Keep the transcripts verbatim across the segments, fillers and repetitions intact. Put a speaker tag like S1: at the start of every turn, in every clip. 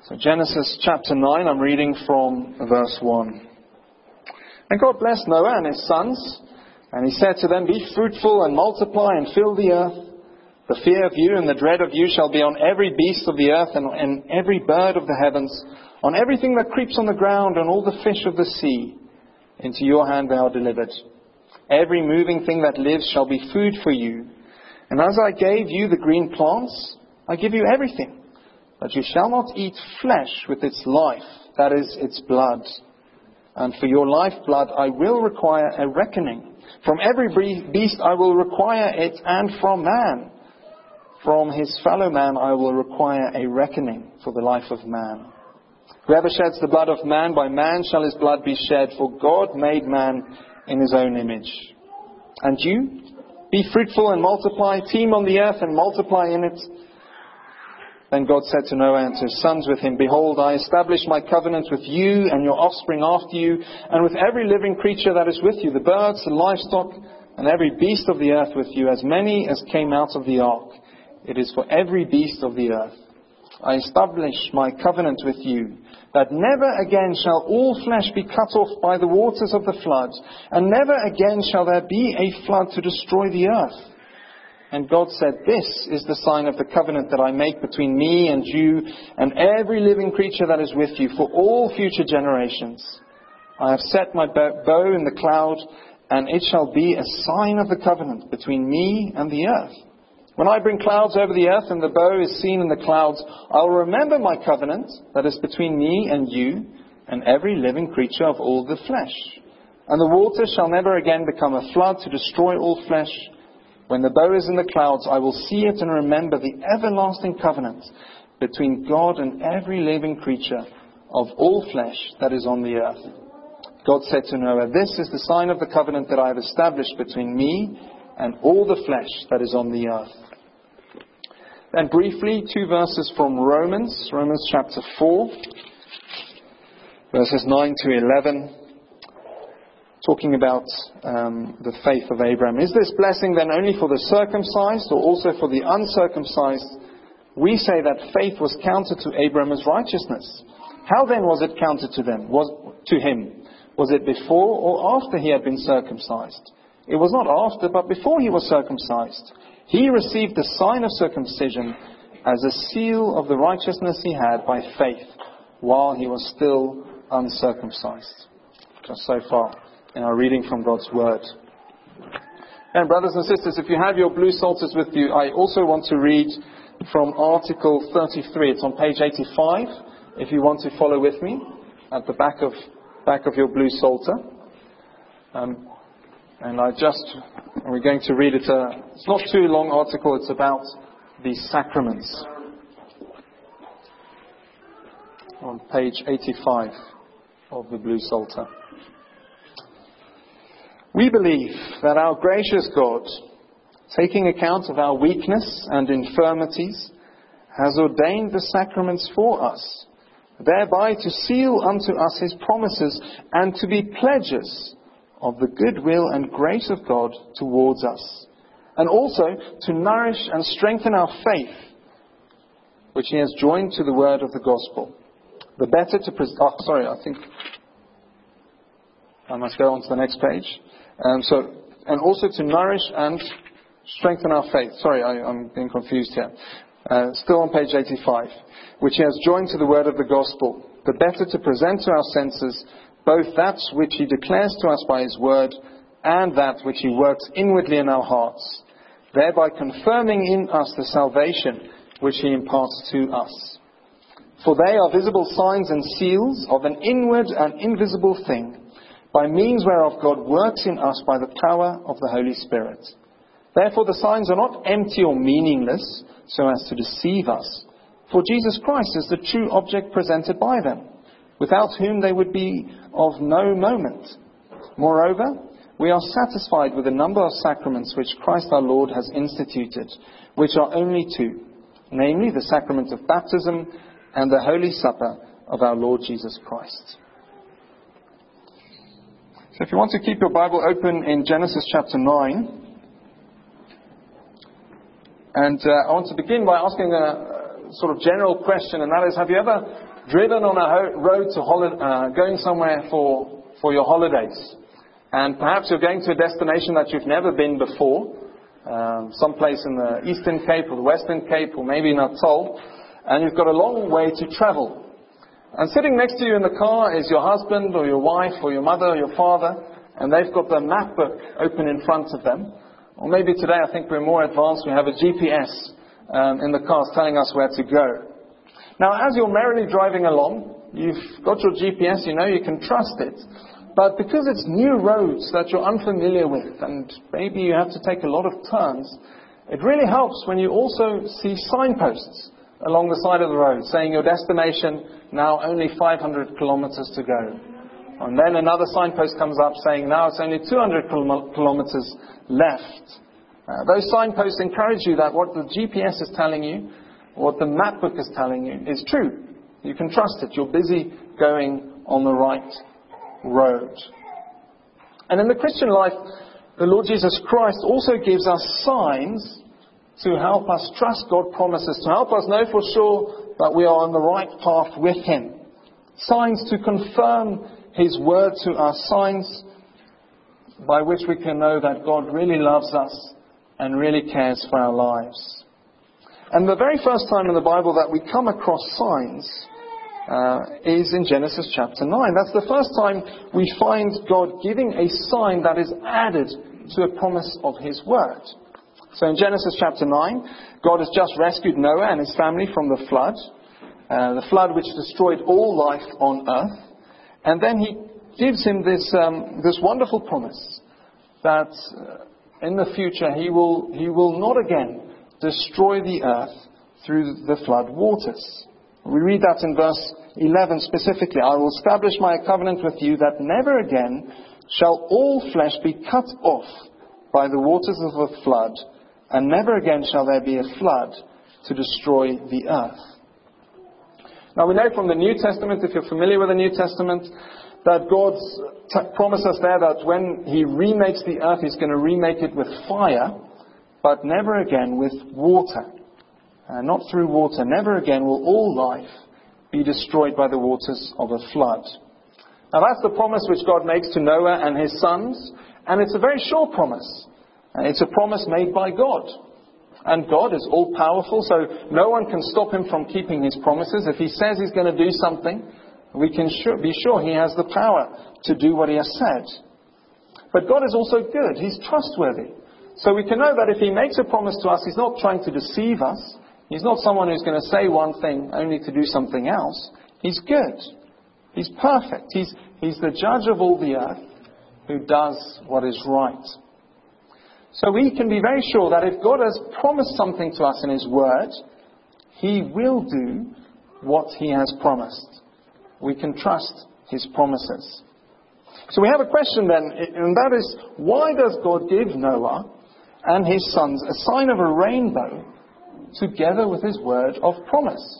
S1: So Genesis chapter nine, I'm reading from verse one. And God blessed Noah and his sons, and he said to them, Be fruitful and multiply and fill the earth. The fear of you and the dread of you shall be on every beast of the earth and on every bird of the heavens, on everything that creeps on the ground and all the fish of the sea. Into your hand they are delivered. Every moving thing that lives shall be food for you. And as I gave you the green plants, I give you everything. But you shall not eat flesh with its life, that is, its blood. And for your lifeblood I will require a reckoning. From every beast I will require it, and from man. From his fellow man I will require a reckoning for the life of man. Whoever sheds the blood of man, by man shall his blood be shed, for God made man in his own image. And you, be fruitful and multiply, teem on the earth and multiply in it. Then God said to Noah and to his sons with him, Behold, I establish my covenant with you and your offspring after you, and with every living creature that is with you, the birds, the livestock, and every beast of the earth with you, as many as came out of the ark. It is for every beast of the earth. I establish my covenant with you, that never again shall all flesh be cut off by the waters of the flood, and never again shall there be a flood to destroy the earth. And God said, This is the sign of the covenant that I make between me and you and every living creature that is with you for all future generations. I have set my bow in the cloud, and it shall be a sign of the covenant between me and the earth. When I bring clouds over the earth and the bow is seen in the clouds, I will remember my covenant that is between me and you and every living creature of all the flesh. And the water shall never again become a flood to destroy all flesh. When the bow is in the clouds, I will see it and remember the everlasting covenant between God and every living creature of all flesh that is on the earth. God said to Noah, This is the sign of the covenant that I have established between me and all the flesh that is on the earth. Then briefly, two verses from Romans, Romans chapter four, verses nine to eleven. Talking about um, the faith of Abraham. Is this blessing then only for the circumcised or also for the uncircumcised? We say that faith was counted to Abraham as righteousness. How then was it counted to them? Was to him? Was it before or after he had been circumcised? It was not after, but before he was circumcised. He received the sign of circumcision as a seal of the righteousness he had by faith while he was still uncircumcised. Just so far in our reading from God's Word. And brothers and sisters, if you have your blue psalters with you, I also want to read from Article thirty-three. It's on page eighty-five, if you want to follow with me, at the back of back of your blue psalter. Um, and I just, we're going to read it, uh, it's not too long article, it's about the sacraments. On page eighty-five of the blue psalter. We believe that our gracious God, taking account of our weakness and infirmities, has ordained the sacraments for us, thereby to seal unto us his promises and to be pledges of the goodwill and grace of God towards us, and also to nourish and strengthen our faith, which he has joined to the word of the gospel. The better to pres- oh, sorry, I think I must go on to the next page. Um, so, and also to nourish and strengthen our faith. Sorry, I, I'm being confused here. Uh, still on page eighty-five. Which he has joined to the word of the gospel, the better to present to our senses both that which he declares to us by his word and that which he works inwardly in our hearts, thereby confirming in us the salvation which he imparts to us. For they are visible signs and seals of an inward and invisible thing, by means whereof God works in us by the power of the Holy Spirit. Therefore the signs are not empty or meaningless, so as to deceive us. For Jesus Christ is the true object presented by them, without whom they would be of no moment. Moreover, we are satisfied with the number of sacraments which Christ our Lord has instituted, which are only two, namely the sacrament of baptism and the Holy Supper of our Lord Jesus Christ. So if you want to keep your Bible open in Genesis chapter nine, and uh, I want to begin by asking a sort of general question, and that is, have you ever driven on a ho- road to holi- uh, going somewhere for, for your holidays. And perhaps you're going to a destination that you've never been before, um, someplace in the Eastern Cape or the Western Cape or maybe in Atoll, and you've got a long way to travel. And sitting next to you in the car is your husband or your wife or your mother or your father, and they've got the map book open in front of them. Or maybe today, I think we're more advanced, we have a G P S um, in the cars telling us where to go. Now, as you're merrily driving along, you've got your G P S, you know you can trust it. But because it's new roads that you're unfamiliar with, and maybe you have to take a lot of turns, it really helps when you also see signposts along the side of the road saying your destination, now only five hundred kilometers to go. And then another signpost comes up saying now it's only two hundred kilometers left. Uh, those signposts encourage you that what the G P S is telling you, what the map book is telling you, is true. You can trust it. You're busy going on the right road. And in the Christian life, the Lord Jesus Christ also gives us signs to help us trust God's promises, to help us know for sure that we are on the right path with Him. Signs to confirm His word to us, signs by which we can know that God really loves us and really cares for our lives. And the very first time in the Bible that we come across signs uh, is in Genesis chapter nine. That's the first time we find God giving a sign that is added to a promise of His word. So in Genesis chapter nine, God has just rescued Noah and his family from the flood, uh, the flood which destroyed all life on earth. And then He gives him this um, this wonderful promise that uh, in the future He will He will not again destroy the earth through the flood waters. We read that in verse eleven specifically. I will establish my covenant with you that never again shall all flesh be cut off by the waters of a flood, and never again shall there be a flood to destroy the earth. Now we know from the New Testament, if you're familiar with the New Testament, that God's t- promised us there that when He remakes the earth, He's going to remake it with fire, but never again with water. Uh, not through water. Never again will all life be destroyed by the waters of a flood. Now that's the promise which God makes to Noah and his sons, and it's a very sure promise. Uh, it's a promise made by God. And God is all-powerful, so no one can stop Him from keeping His promises. If He says He's going to do something, we can sure, be sure He has the power to do what He has said. But God is also good. He's trustworthy. So we can know that if He makes a promise to us, He's not trying to deceive us. He's not someone who's going to say one thing only to do something else. He's good. He's perfect. He's, he's the judge of all the earth who does what is right. So we can be very sure that if God has promised something to us in His word, He will do what He has promised. We can trust His promises. So we have a question then, and that is, why does God give Noah and his sons a sign of a rainbow together with His word of promise?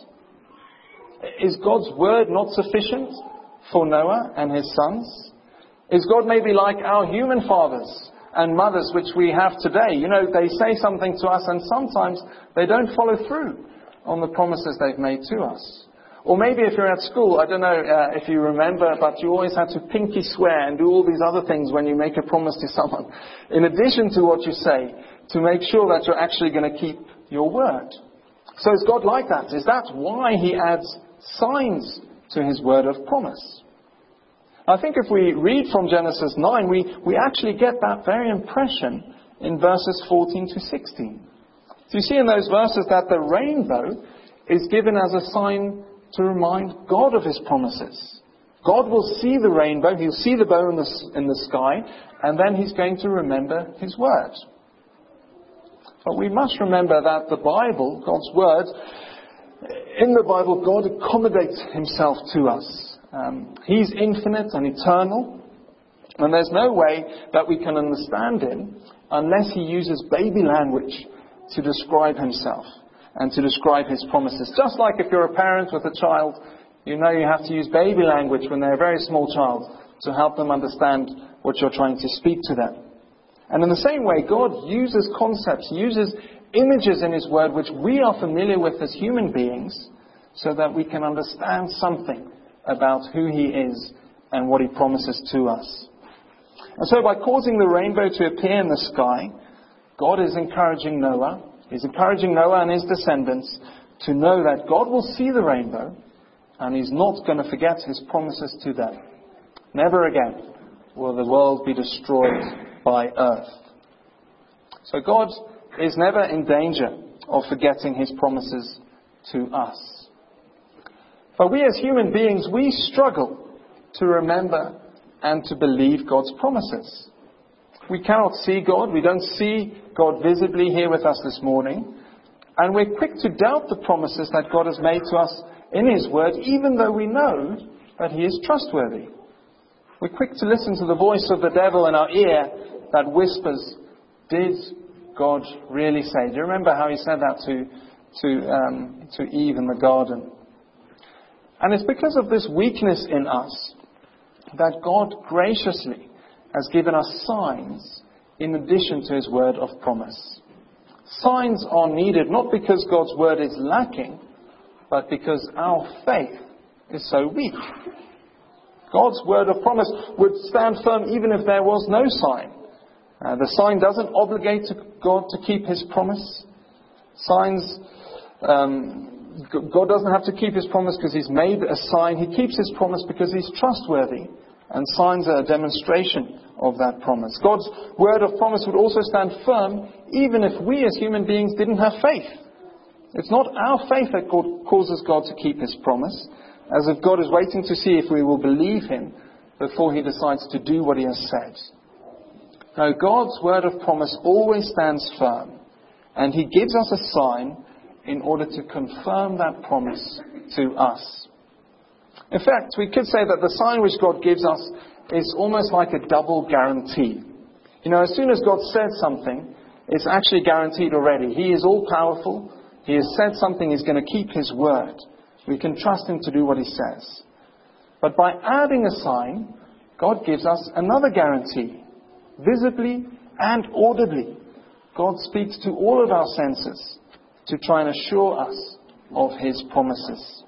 S1: Is God's word not sufficient for Noah and his sons? Is God maybe like our human fathers and mothers which we have today? You know, they say something to us and sometimes they don't follow through on the promises they've made to us. Or maybe if you're at school, I don't know uh, if you remember, but you always had to pinky swear and do all these other things when you make a promise to someone, in addition to what you say, to make sure that you're actually going to keep your word. So is God like that? Is that why He adds signs to His word of promise? I think if we read from Genesis nine, we, we actually get that very impression in verses fourteen to sixteen. So you see in those verses that the rainbow is given as a sign to remind God of His promises. God will see the rainbow, He'll see the bow in the, in the sky, and then He's going to remember His word. But we must remember that the Bible, God's word, in the Bible, God accommodates Himself to us. Um, he's infinite and eternal, and there's no way that we can understand Him unless He uses baby language to describe Himself and to describe His promises. Just like if you're a parent with a child, you know you have to use baby language when they're a very small child to help them understand what you're trying to speak to them. And in the same way, God uses concepts, uses images in His word which we are familiar with as human beings, so that we can understand something about who He is and what He promises to us. And so by causing the rainbow to appear in the sky, God is encouraging Noah, He's encouraging Noah and his descendants to know that God will see the rainbow and He's not going to forget His promises to them. Never again will the world be destroyed by earth. So God is never in danger of forgetting His promises to us. But we as human beings, we struggle to remember and to believe God's promises. We cannot see God. We don't see God visibly here with us this morning. And we're quick to doubt the promises that God has made to us in His Word, even though we know that He is trustworthy. We're quick to listen to the voice of the devil in our ear that whispers, did God really say? Do you remember how He said that to, to, um, to Eve in the garden? And it's because of this weakness in us that God graciously has given us signs in addition to His word of promise. Signs are needed not because God's word is lacking, but because our faith is so weak. God's word of promise would stand firm even if there was no sign. Uh, the sign doesn't obligate to God to keep His promise. Signs, um, God doesn't have to keep His promise because He's made a sign. He keeps His promise because He's trustworthy. And signs are a demonstration of that promise. God's word of promise would also stand firm even if we as human beings didn't have faith. It's not our faith that God causes God to keep His promise, as if God is waiting to see if we will believe Him before He decides to do what He has said. No, God's word of promise always stands firm, and He gives us a sign in order to confirm that promise to us. In fact, we could say that the sign which God gives us is almost like a double guarantee. You know, as soon as God says something, it's actually guaranteed already. He is all-powerful. He has said something, He's going to keep His word. We can trust Him to do what He says. But by adding a sign, God gives us another guarantee. Visibly and audibly, God speaks to all of our senses to try and assure us of His promises.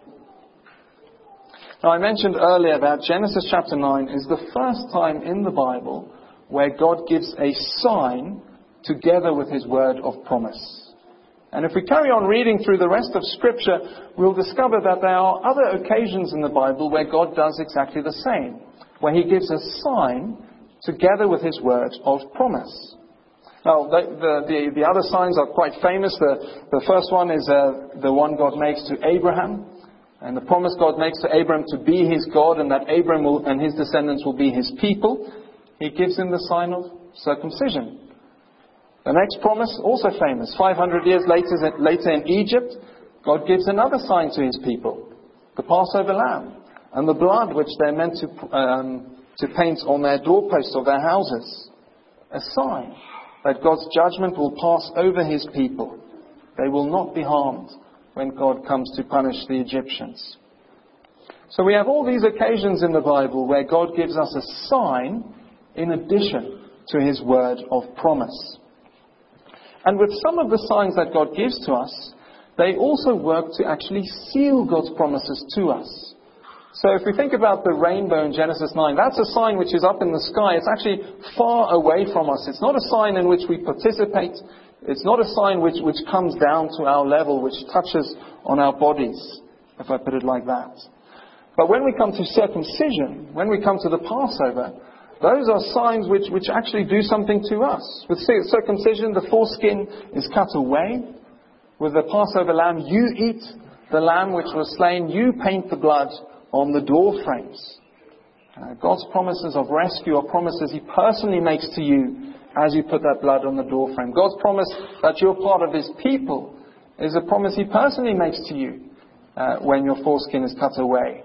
S1: Now, I mentioned earlier that Genesis chapter nine is the first time in the Bible where God gives a sign together with His word of promise. And if we carry on reading through the rest of Scripture, we'll discover that there are other occasions in the Bible where God does exactly the same, where He gives a sign together with His word of promise. Now, the, the, the, the other signs are quite famous. The, the first one is uh, the one God makes to Abraham. And the promise God makes to Abraham to be his God and that Abraham will, and his descendants will be His people. He gives him the sign of circumcision. The next promise, also famous, five hundred years later, later in Egypt, God gives another sign to His people, the Passover lamb, and the blood which they're meant to, um, to paint on their doorposts of their houses. A sign that God's judgment will pass over His people. They will not be harmed when God comes to punish the Egyptians. So we have all these occasions in the Bible where God gives us a sign in addition to His word of promise. And with some of the signs that God gives to us, they also work to actually seal God's promises to us. So if we think about the rainbow in Genesis nine, that's a sign which is up in the sky. It's actually far away from us. It's not a sign in which we participate. It's not a sign which, which comes down to our level, which touches on our bodies, if I put it like that. But when we come to circumcision, when we come to the Passover, those are signs which, which actually do something to us. With circumcision, the foreskin is cut away. With the Passover lamb, you eat the lamb which was slain. You paint the blood on the door frames. Uh, God's promises of rescue are promises He personally makes to you as you put that blood on the door frame. God's promise that you're part of His people is a promise He personally makes to you uh, when your foreskin is cut away.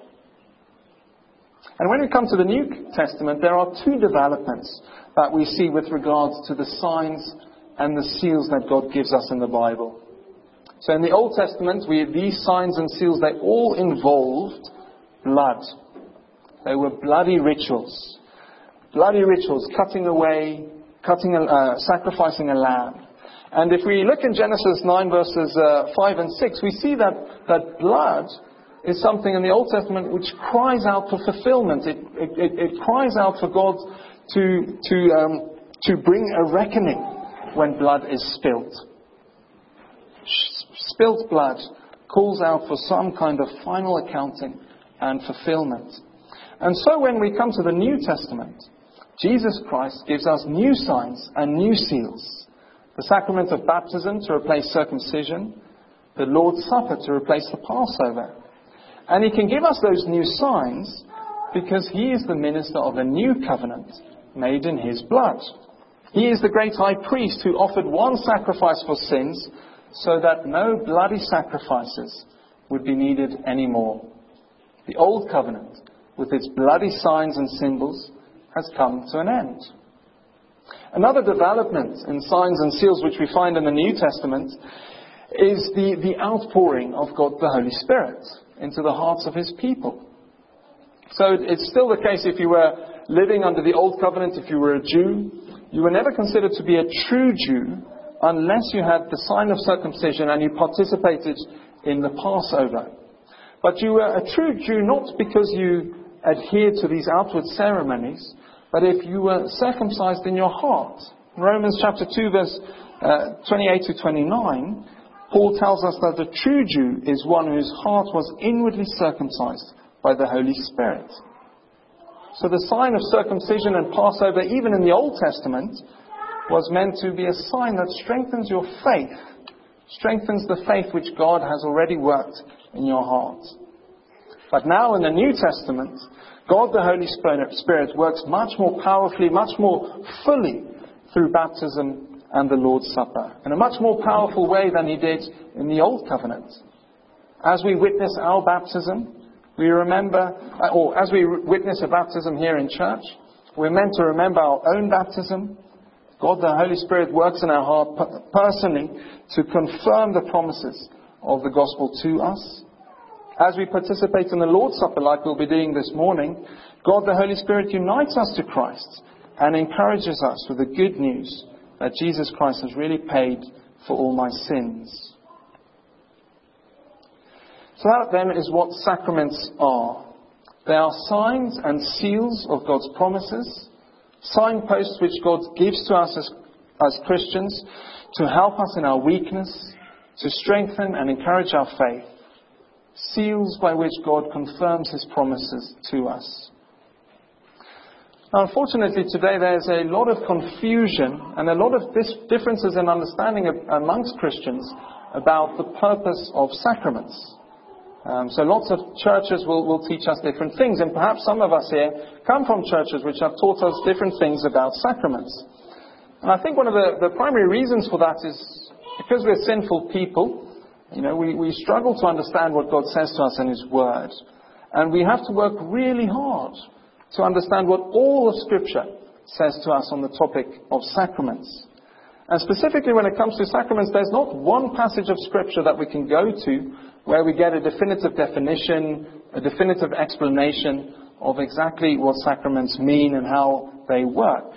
S1: And when we come to the New Testament, there are two developments that we see with regards to the signs and the seals that God gives us in the Bible. So in the Old Testament, we these signs and seals, they all involved blood. They were bloody rituals. Bloody rituals, cutting away, cutting, a, uh, sacrificing a lamb. And if we look in Genesis nine verses uh, five and six, we see that, that blood is something in the Old Testament which cries out for fulfillment. It, it, it, it cries out for God to, to, um, to bring a reckoning when blood is spilt. Spilt blood calls out for some kind of final accounting and fulfillment. And so when we come to the New Testament, Jesus Christ gives us new signs and new seals. The sacrament of baptism to replace circumcision, the Lord's Supper to replace the Passover. And He can give us those new signs because He is the minister of a new covenant made in His blood. He is the great high priest who offered one sacrifice for sins so that no bloody sacrifices would be needed anymore. The old covenant, with its bloody signs and symbols, has come to an end. Another development in signs and seals which we find in the New Testament is the, the outpouring of God the Holy Spirit into the hearts of His people. So it's still the case if you were living under the Old Covenant, if you were a Jew, you were never considered to be a true Jew unless you had the sign of circumcision and you participated in the Passover. But you were a true Jew not because you adhered to these outward ceremonies, but if you were circumcised in your heart. In Romans chapter two, verse uh, twenty-eight to twenty-nine, Paul tells us that the true Jew is one whose heart was inwardly circumcised by the Holy Spirit. So the sign of circumcision and Passover, even in the Old Testament, was meant to be a sign that strengthens your faith, strengthens the faith which God has already worked in your heart. But now in the New Testament, God the Holy Spirit works much more powerfully, much more fully through baptism and the Lord's Supper, in a much more powerful way than He did in the Old Covenant. As we witness our baptism, we remember, or as we witness a baptism here in church, we're meant to remember our own baptism. God the Holy Spirit works in our heart personally to confirm the promises of the gospel to us. As we participate in the Lord's Supper, like we'll be doing this morning, God the Holy Spirit unites us to Christ and encourages us with the good news that Jesus Christ has really paid for all my sins. So that then is what sacraments are. They are signs and seals of God's promises, signposts which God gives to us as, as Christians to help us in our weakness, to strengthen and encourage our faith. Seals by which God confirms His promises to us. Now, unfortunately, today there's a lot of confusion and a lot of dis- differences in understanding of, amongst Christians about the purpose of sacraments. Um, so lots of churches will, will teach us different things, and perhaps some of us here come from churches which have taught us different things about sacraments. And I think one of the, the primary reasons for that is because we're sinful people. You know, we, we struggle to understand what God says to us in His Word. And we have to work really hard to understand what all of Scripture says to us on the topic of sacraments. And specifically when it comes to sacraments, there's not one passage of Scripture that we can go to where we get a definitive definition, a definitive explanation of exactly what sacraments mean and how they work.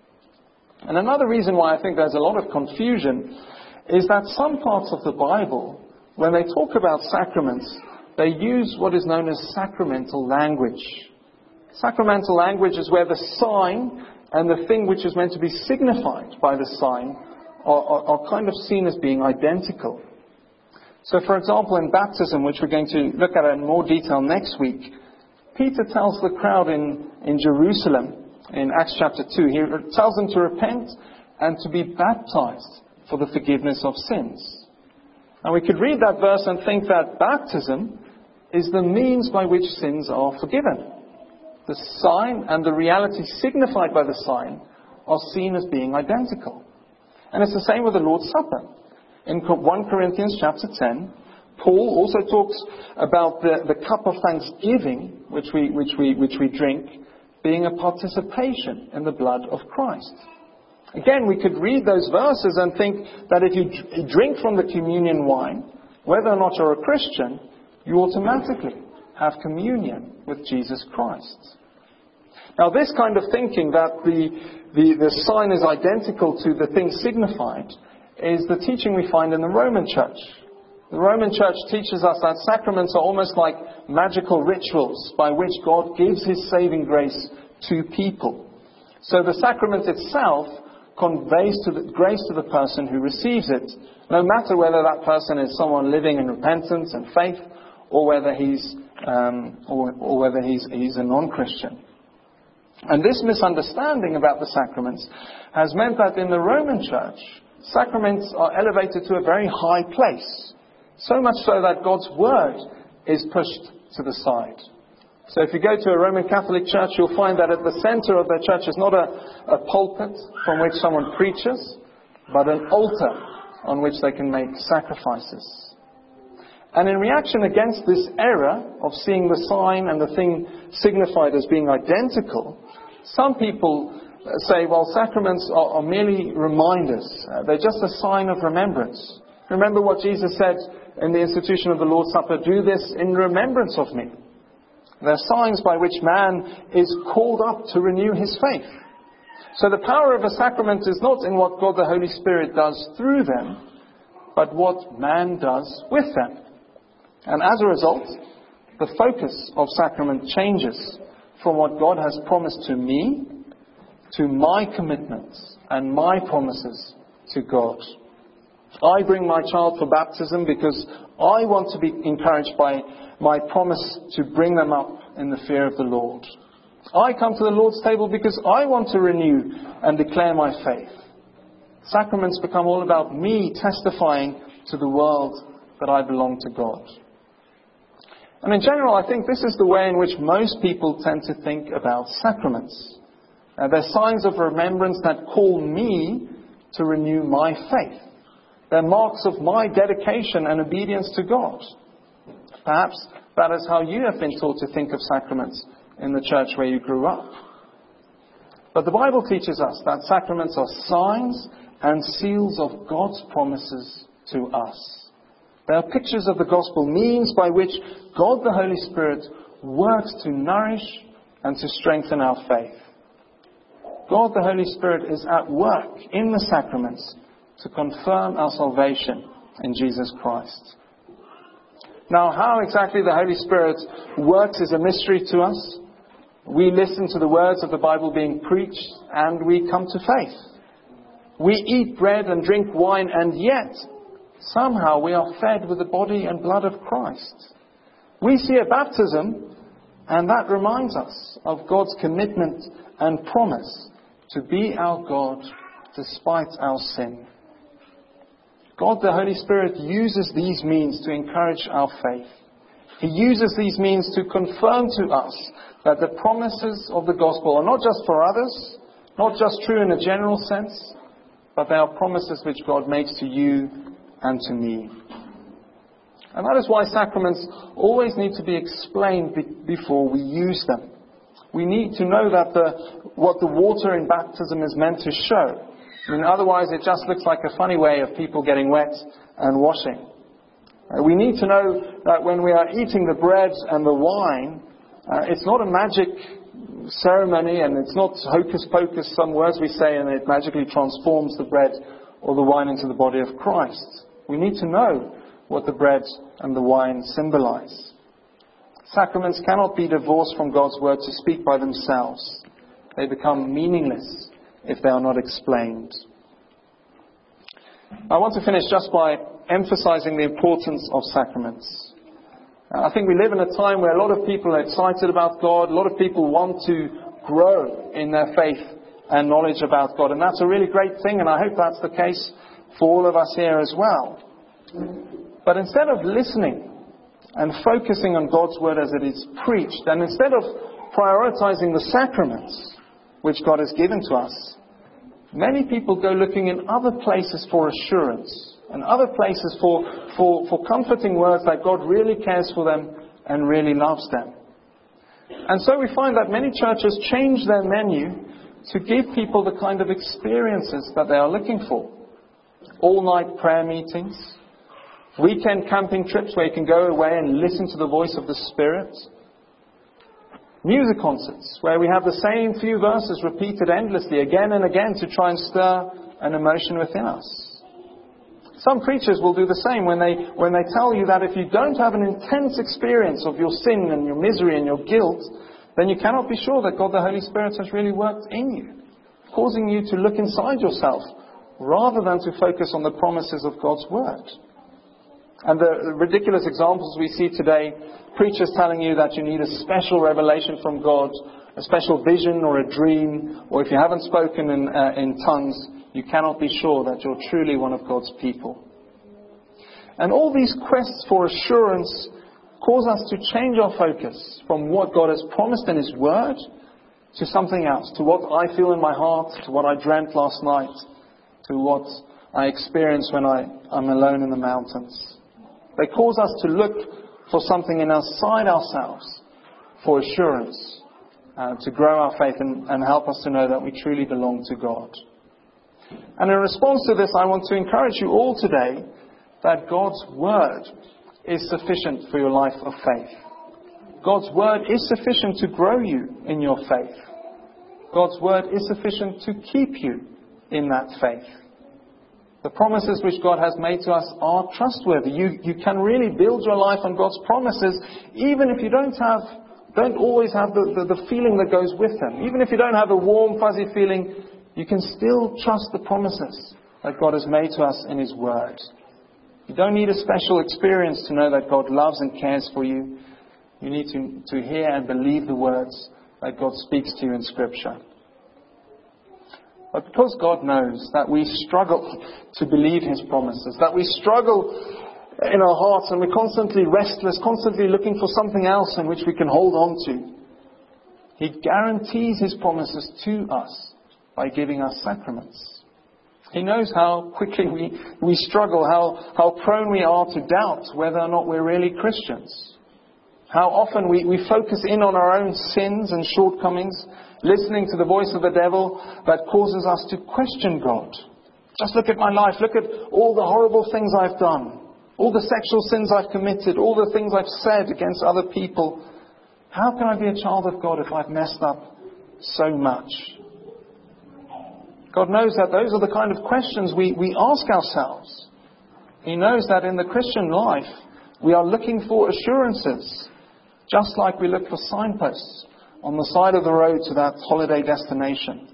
S1: And another reason why I think there's a lot of confusion is that some parts of the Bible, when they talk about sacraments, they use what is known as sacramental language. Sacramental language is where the sign and the thing which is meant to be signified by the sign are, are, are kind of seen as being identical. So, for example, in baptism, which we're going to look at in more detail next week, Peter tells the crowd in, in Jerusalem, in Acts chapter two, he tells them to repent and to be baptized for the forgiveness of sins. And we could read that verse and think that baptism is the means by which sins are forgiven. The sign and the reality signified by the sign are seen as being identical. And it's the same with the Lord's Supper. In First Corinthians chapter ten, Paul also talks about the, the cup of thanksgiving which we, which we, which we drink being a participation in the blood of Christ. Again, we could read those verses and think that if you drink from the communion wine, whether or not you're a Christian, you automatically have communion with Jesus Christ. Now, this kind of thinking that the, the, the sign is identical to the thing signified is the teaching we find in the Roman Church. The Roman Church teaches us that sacraments are almost like magical rituals by which God gives His saving grace to people. So the sacrament itself conveys to the, grace to the person who receives it, no matter whether that person is someone living in repentance and faith, or whether he's um, or, or whether he's, he's a non-Christian. And this misunderstanding about the sacraments has meant that in the Roman Church, sacraments are elevated to a very high place. So much so that God's Word is pushed to the side. So if you go to a Roman Catholic church, you'll find that at the center of their church is not a, a pulpit from which someone preaches, but an altar on which they can make sacrifices. And in reaction against this error of seeing the sign and the thing signified as being identical, some people say, well, sacraments are, are merely reminders. Uh, they're just a sign of remembrance. Remember what Jesus said in the institution of the Lord's Supper, do this in remembrance of me. They're signs by which man is called up to renew his faith. So the power of a sacrament is not in what God the Holy Spirit does through them, but what man does with them. And as a result, the focus of sacrament changes from what God has promised to me to my commitments and my promises to God. I bring my child for baptism because I want to be encouraged by my promise to bring them up in the fear of the Lord. I come to the Lord's table because I want to renew and declare my faith. Sacraments become all about me testifying to the world that I belong to God. And in general, I think this is the way in which most people tend to think about sacraments. Uh, they're signs of remembrance that call me to renew my faith. They're marks of my dedication and obedience to God. Perhaps that is how you have been taught to think of sacraments in the church where you grew up. But the Bible teaches us that sacraments are signs and seals of God's promises to us. They are pictures of the gospel, means by which God the Holy Spirit works to nourish and to strengthen our faith. God the Holy Spirit is at work in the sacraments to confirm our salvation in Jesus Christ. Now, how exactly the Holy Spirit works is a mystery to us. We listen to the words of the Bible being preached and we come to faith. We eat bread and drink wine, and yet somehow we are fed with the body and blood of Christ. We see a baptism, and that reminds us of God's commitment and promise to be our God despite our sin. God the Holy Spirit uses these means to encourage our faith. He uses these means to confirm to us that the promises of the gospel are not just for others, not just true in a general sense, but they are promises which God makes to you and to me. And that is why sacraments always need to be explained be- before we use them. We need to know that the, what the water in baptism is meant to show. I mean, otherwise it just looks like a funny way of people getting wet and washing. Uh, we need to know that when we are eating the bread and the wine, uh, it's not a magic ceremony and it's not hocus pocus, some words we say and it magically transforms the bread or the wine into the body of Christ. We need to know what the bread and the wine symbolize. Sacraments cannot be divorced from God's word to speak by themselves. They become meaningless if they are not explained. I want to finish just by emphasizing the importance of sacraments. I think we live in a time where a lot of people are excited about God. A lot of people want to grow in their faith and knowledge about God. And that's a really great thing, and I hope that's the case for all of us here as well. But instead of listening and focusing on God's word as it is preached, and instead of prioritizing the sacraments which God has given to us, many people go looking in other places for assurance and other places for, for, for comforting words that God really cares for them and really loves them. And so we find that many churches change their menu to give people the kind of experiences that they are looking for. All-night prayer meetings, weekend camping trips where you can go away and listen to the voice of the Spirit, music concerts where we have the same few verses repeated endlessly again and again to try and stir an emotion within us. Some preachers will do the same when they, when they tell you that if you don't have an intense experience of your sin and your misery and your guilt, then you cannot be sure that God the Holy Spirit has really worked in you, causing you to look inside yourself rather than to focus on the promises of God's Word. And the ridiculous examples we see today, preachers telling you that you need a special revelation from God, a special vision or a dream, or if you haven't spoken in, uh, in tongues, you cannot be sure that you're truly one of God's people. And all these quests for assurance cause us to change our focus from what God has promised in His Word to something else, to what I feel in my heart, to what I dreamt last night, to what I experience when I, I'm alone in the mountains. They cause us to look for something in outside ourselves for assurance, uh, to grow our faith and, and help us to know that we truly belong to God. And in response to this, I want to encourage you all today that God's Word is sufficient for your life of faith. God's Word is sufficient to grow you in your faith. God's Word is sufficient to keep you in that faith. The promises which God has made to us are trustworthy. You, you can really build your life on God's promises, even if you don't have, don't always have the, the, the feeling that goes with them. Even if you don't have a warm, fuzzy feeling, you can still trust the promises that God has made to us in His Word. You don't need a special experience to know that God loves and cares for you. You need to, to hear and believe the words that God speaks to you in Scripture. But because God knows that we struggle to believe His promises, that we struggle in our hearts and we're constantly restless, constantly looking for something else in which we can hold on to, He guarantees His promises to us by giving us sacraments. He knows how quickly we, we struggle, how, how prone we are to doubt whether or not we're really Christians. How often we, we focus in on our own sins and shortcomings, listening to the voice of the devil that causes us to question God. Just look at my life. Look at all the horrible things I've done. All the sexual sins I've committed. All the things I've said against other people. How can I be a child of God if I've messed up so much? God knows that those are the kind of questions we, we ask ourselves. He knows that in the Christian life, we are looking for assurances, just like we look for signposts on the side of the road to that holiday destination.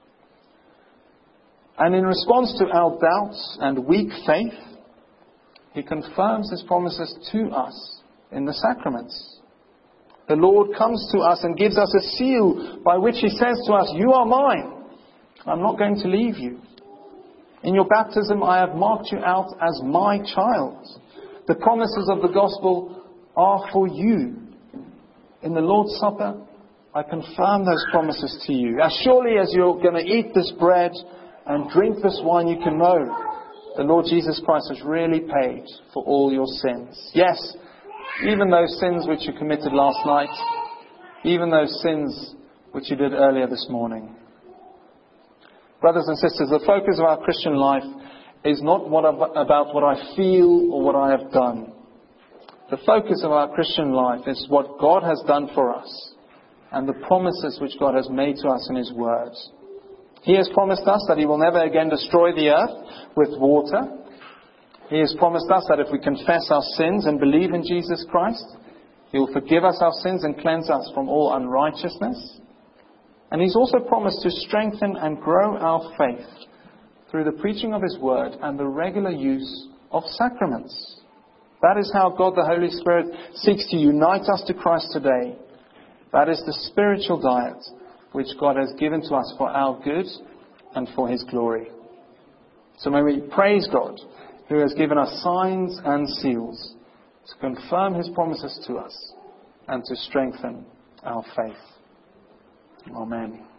S1: And in response to our doubts and weak faith, He confirms His promises to us in the sacraments. The Lord comes to us and gives us a seal by which He says to us, "You are mine. I'm not going to leave you. In your baptism, I have marked you out as my child. The promises of the gospel are for you. In the Lord's Supper, I confirm those promises to you. As surely as you're going to eat this bread and drink this wine, you can know the Lord Jesus Christ has really paid for all your sins. Yes, even those sins which you committed last night, even those sins which you did earlier this morning." Brothers and sisters, the focus of our Christian life is not what about what I feel or what I have done. The focus of our Christian life is what God has done for us and the promises which God has made to us in His words. He has promised us that He will never again destroy the earth with water. He has promised us that if we confess our sins and believe in Jesus Christ, He will forgive us our sins and cleanse us from all unrighteousness. And He's also promised to strengthen and grow our faith through the preaching of His Word and the regular use of sacraments. That is how God the Holy Spirit seeks to unite us to Christ today. That is the spiritual diet which God has given to us for our good and for His glory. So may we praise God, who has given us signs and seals to confirm His promises to us and to strengthen our faith. Amen.